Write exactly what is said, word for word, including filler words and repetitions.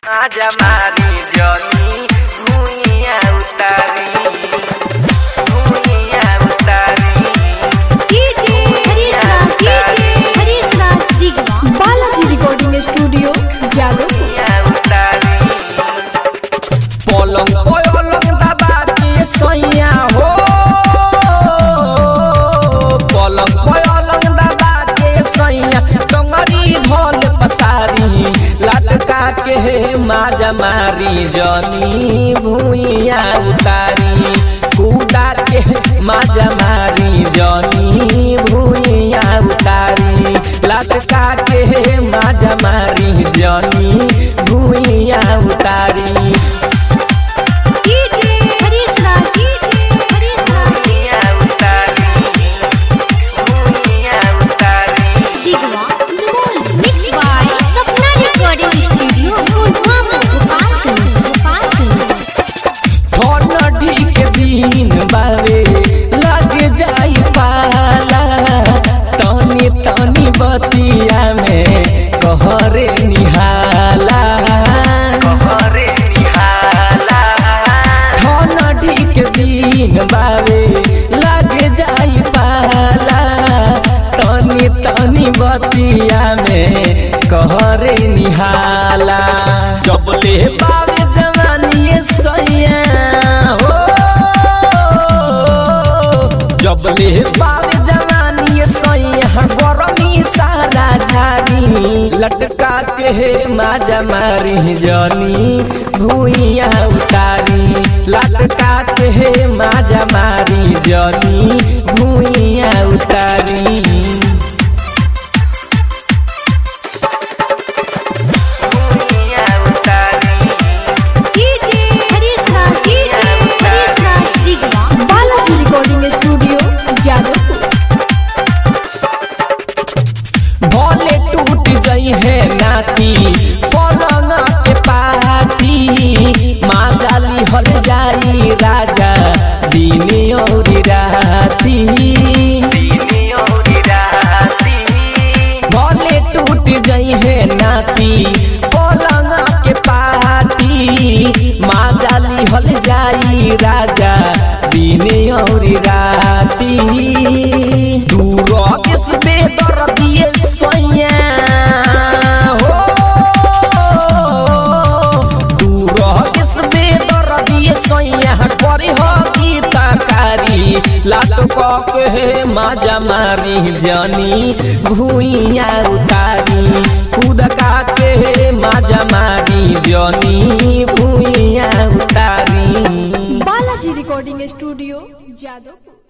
आजा मारी जनी भुइया उतारी भुइया उतारी DJ Harish DJ Harish Raj Digwa Balaji recording studio Jadavpur पलंग पलंग दबा के सैया हो पलंग पलंग दबा के सैया टंगरी भोल पसारी लटका के माजा मारी जनी भुइया उतारी कूदा के माजा मारी जनी भुइया उतारी लटका के माजा मारी जनी भुइया उतारी DJ Harish Raj DJ Harish Raj Digwa mix by Sapna recording studio Pulwama Gopalganj Gopalganj phone ढीक दिन बावे लग जाई पाला तनी तनी बतिया में कहरे निहाला कहरे निहाला फोन ढीक दिन बावे लग जाई पाला तनी तनी बतिया में कहरे निहाला जबले बावे जवानी सैया हो जबले बावे जवानी सैया गरमी सारा झारी लटका के माजा मारी जनी भुइया उतारी लटका के माजा मारी जनी भुइया उतारी भुइया उतारी DJ Harish Raj DJ Harish Raj Digwa Balaji recording studio Jadavpur भले टूट जाई है नाती पलंग के पाती माजाली हल जाई राजा दिन और राती दीनी औरी राती भले टूट जाई है नाती पलंग के पाती माजाली हल जाई राजा दिन और राती दूर किस बेदर दिए सैया हो दूर किस बेदर दिए सैया करी हो गीतकारी लाटक के माजा मारी जनी भुइया उतारी कूदका के माजा मारी जनी भुइया उतारी बालाजी रिकॉर्डिंग स्टूडियो जादवपुर।